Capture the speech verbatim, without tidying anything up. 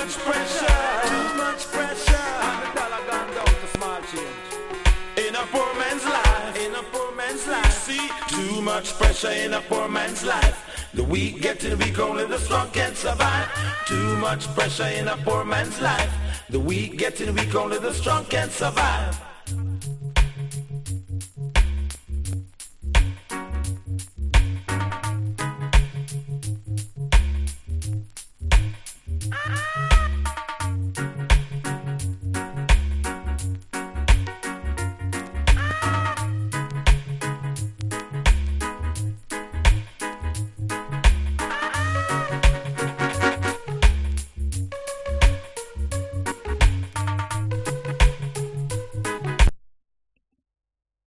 much pressure, too much pressure. And the dollar gone down to small change. In a poor man's life, in a poor man's life. See, too much pressure in a poor man's life. The weak getting weak, only the strong can survive. Too much pressure in a poor man's life. The weak getting weak, only the strong can survive.